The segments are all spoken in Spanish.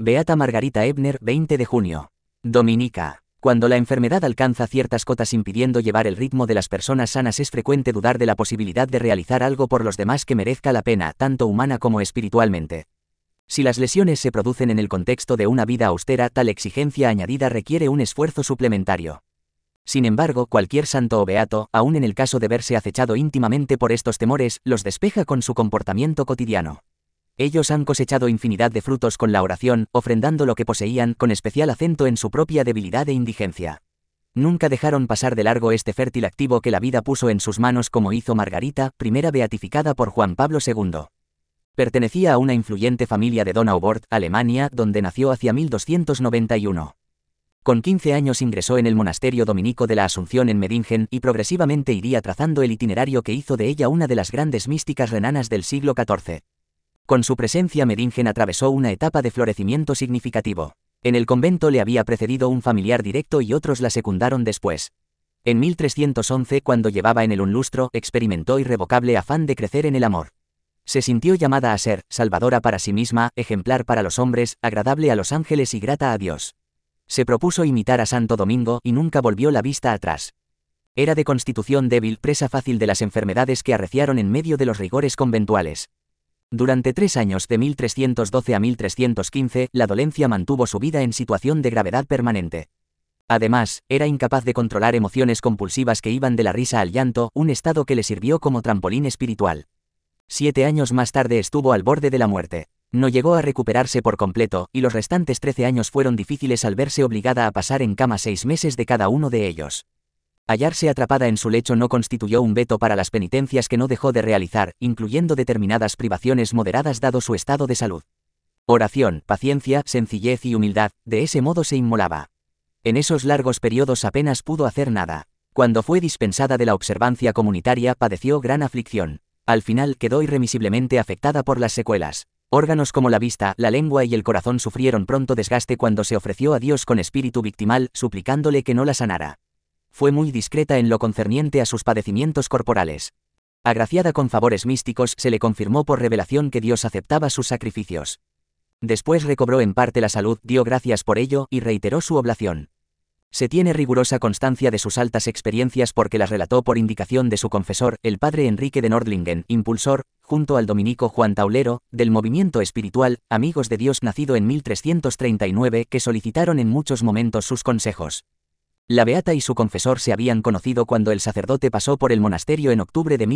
Beata Margarita Ebner, 20 de junio. Dominica. Cuando la enfermedad alcanza ciertas cotas impidiendo llevar el ritmo de las personas sanas, es frecuente dudar de la posibilidad de realizar algo por los demás que merezca la pena, tanto humana como espiritualmente. Si las lesiones se producen en el contexto de una vida austera, tal exigencia añadida requiere un esfuerzo suplementario. Sin embargo, cualquier santo o beato, aun en el caso de verse acechado íntimamente por estos temores, los despeja con su comportamiento cotidiano. Ellos han cosechado infinidad de frutos con la oración, ofrendando lo que poseían, con especial acento en su propia debilidad e indigencia. Nunca dejaron pasar de largo este fértil activo que la vida puso en sus manos, como hizo Margarita, primera beatificada por Juan Pablo II. Pertenecía a una influyente familia de Donauwörth, Alemania, donde nació hacia 1291. Con 15 años ingresó en el monasterio dominico de la Asunción en Medingen y progresivamente iría trazando el itinerario que hizo de ella una de las grandes místicas renanas del siglo XIV. Con su presencia, Medingen atravesó una etapa de florecimiento significativo. En el convento le había precedido un familiar directo y otros la secundaron después. En 1311, cuando llevaba en él un lustro, experimentó irrevocable afán de crecer en el amor. Se sintió llamada a ser salvadora para sí misma, ejemplar para los hombres, agradable a los ángeles y grata a Dios. Se propuso imitar a Santo Domingo y nunca volvió la vista atrás. Era de constitución débil, presa fácil de las enfermedades que arreciaron en medio de los rigores conventuales. Durante 3 años, de 1312 a 1315, la dolencia mantuvo su vida en situación de gravedad permanente. Además, era incapaz de controlar emociones compulsivas que iban de la risa al llanto, un estado que le sirvió como trampolín espiritual. 7 años más tarde estuvo al borde de la muerte. No llegó a recuperarse por completo, y los restantes 13 años fueron difíciles al verse obligada a pasar en cama 6 meses de cada uno de ellos. Hallarse atrapada en su lecho no constituyó un veto para las penitencias que no dejó de realizar, incluyendo determinadas privaciones moderadas dado su estado de salud. Oración, paciencia, sencillez y humildad, de ese modo se inmolaba. En esos largos periodos apenas pudo hacer nada. Cuando fue dispensada de la observancia comunitaria, padeció gran aflicción. Al final quedó irremisiblemente afectada por las secuelas. Órganos como la vista, la lengua y el corazón sufrieron pronto desgaste cuando se ofreció a Dios con espíritu victimal, suplicándole que no la sanara. Fue muy discreta en lo concerniente a sus padecimientos corporales. Agraciada con favores místicos, se le confirmó por revelación que Dios aceptaba sus sacrificios. Después recobró en parte la salud, dio gracias por ello y reiteró su oblación. Se tiene rigurosa constancia de sus altas experiencias porque las relató por indicación de su confesor, el padre Enrique de Nordlingen, impulsor, junto al dominico Juan Taulero, del movimiento espiritual Amigos de Dios, nacido en 1339, que solicitaron en muchos momentos sus consejos. La beata y su confesor se habían conocido cuando el sacerdote pasó por el monasterio en octubre de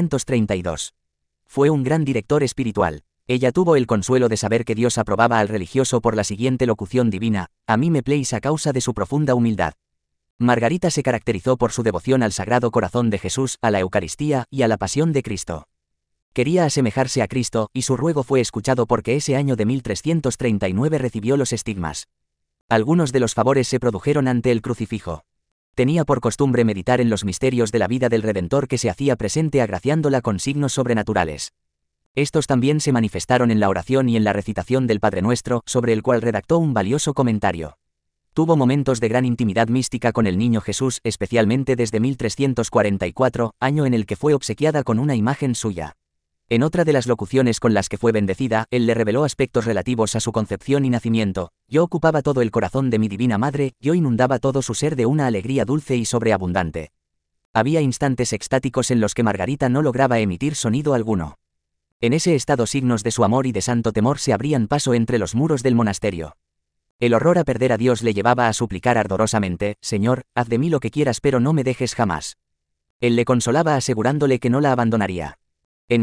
1332. Fue un gran director espiritual. Ella tuvo el consuelo de saber que Dios aprobaba al religioso por la siguiente locución divina: a mí me pléis, a causa de su profunda humildad. Margarita se caracterizó por su devoción al Sagrado Corazón de Jesús, a la Eucaristía y a la Pasión de Cristo. Quería asemejarse a Cristo, y su ruego fue escuchado porque ese año de 1339 recibió los estigmas. Algunos de los favores se produjeron ante el crucifijo. Tenía por costumbre meditar en los misterios de la vida del Redentor que se hacía presente agraciándola con signos sobrenaturales. Estos también se manifestaron en la oración y en la recitación del Padre Nuestro, sobre el cual redactó un valioso comentario. Tuvo momentos de gran intimidad mística con el Niño Jesús, especialmente desde 1344, año en el que fue obsequiada con una imagen suya. En otra de las locuciones con las que fue bendecida, él le reveló aspectos relativos a su concepción y nacimiento. Yo ocupaba todo el corazón de mi divina madre, yo inundaba todo su ser de una alegría dulce y sobreabundante. Había instantes extáticos en los que Margarita no lograba emitir sonido alguno. En ese estado signos de su amor y de santo temor se abrían paso entre los muros del monasterio. El horror a perder a Dios le llevaba a suplicar ardorosamente: Señor, haz de mí lo que quieras, pero no me dejes jamás. Él le consolaba asegurándole que no la abandonaría. En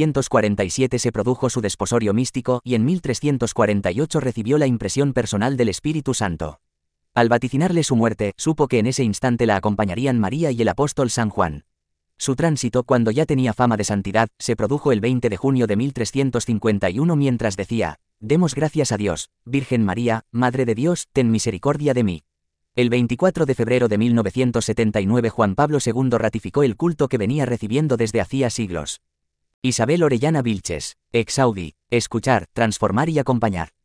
1347 se produjo su desposorio místico y en 1348 recibió la impresión personal del Espíritu Santo. Al vaticinarle su muerte, supo que en ese instante la acompañarían María y el apóstol San Juan. Su tránsito, cuando ya tenía fama de santidad, se produjo el 20 de junio de 1351 mientras decía: Demos gracias a Dios, Virgen María, Madre de Dios, ten misericordia de mí. El 24 de febrero de 1979 Juan Pablo II ratificó el culto que venía recibiendo desde hacía siglos. Isabel Orellana Vilches, ex audi, escuchar, transformar y acompañar.